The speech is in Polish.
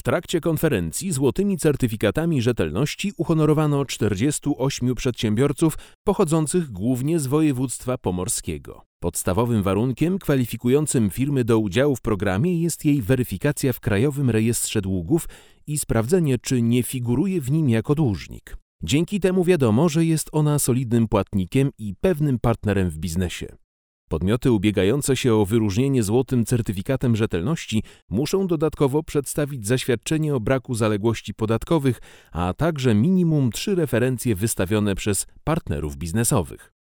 W trakcie konferencji złotymi certyfikatami rzetelności uhonorowano 48 przedsiębiorców pochodzących głównie z województwa pomorskiego. Podstawowym warunkiem kwalifikującym firmy do udziału w programie jest jej weryfikacja w Krajowym Rejestrze Długów i sprawdzenie, czy nie figuruje w nim jako dłużnik. Dzięki temu wiadomo, że jest ona solidnym płatnikiem i pewnym partnerem w biznesie. Podmioty ubiegające się o wyróżnienie złotym certyfikatem rzetelności muszą dodatkowo przedstawić zaświadczenie o braku zaległości podatkowych, a także minimum 3 referencje wystawione przez partnerów biznesowych.